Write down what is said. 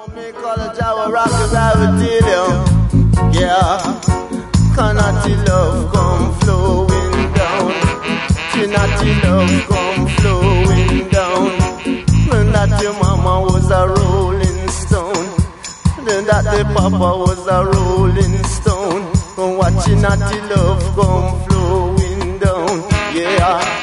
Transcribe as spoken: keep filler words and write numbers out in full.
me call a Jawa rock as I would tell you. Yeah, Kanati love come flowing down. Chinati love come flowing down. When that your mama was a rolling stone. Then that the papa was a rolling stone. Watching Chinati love come flowing down. Yeah.